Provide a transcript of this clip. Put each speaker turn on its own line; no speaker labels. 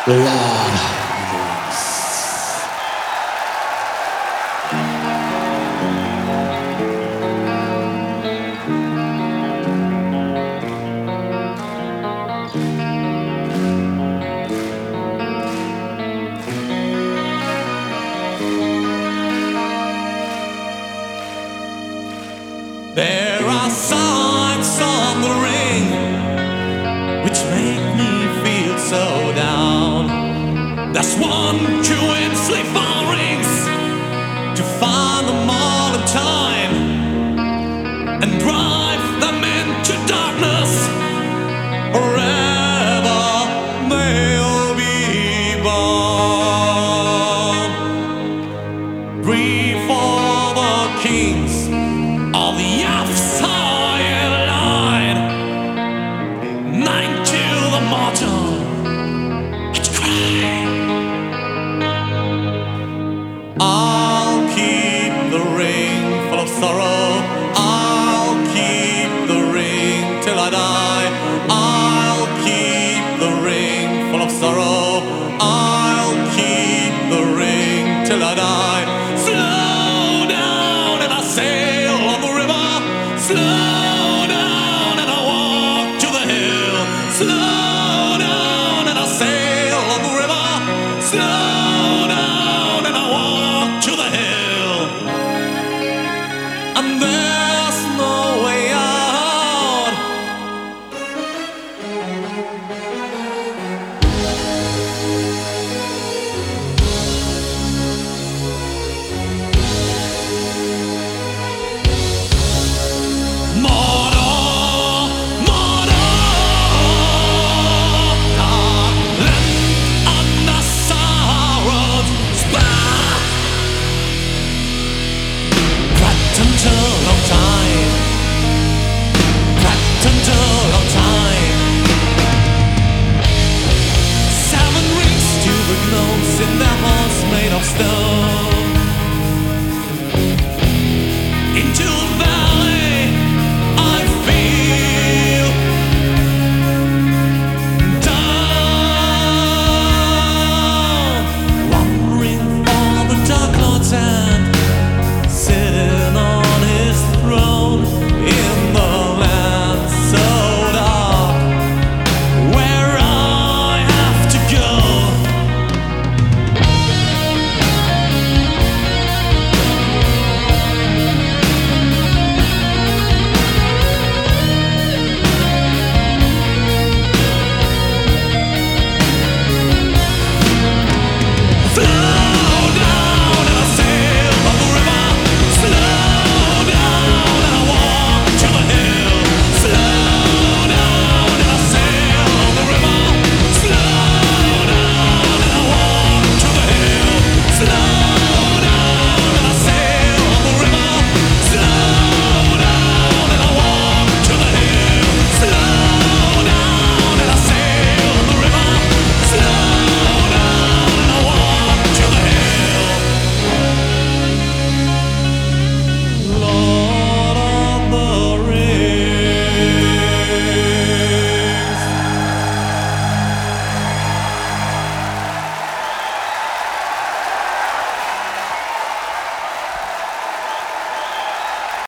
Lord.
There are signs on the ring which make me feel so down. There's one chewing sleep-on rings to find them all in time and drive them into darkness. Forever they'll be bound. Three for the kings of the outside line, 9 to the mortal and cry. I'll keep the ring full of sorrow. I'll keep the ring till I die. I'll keep the ring full of sorrow. I'll keep the ring till I die. Slow down and I sail on the river. Slow down and I walk to the hill. Slow down and I sail on the river. Slow down and I walk to the hill. And there's no way out. In their hearts made of stone.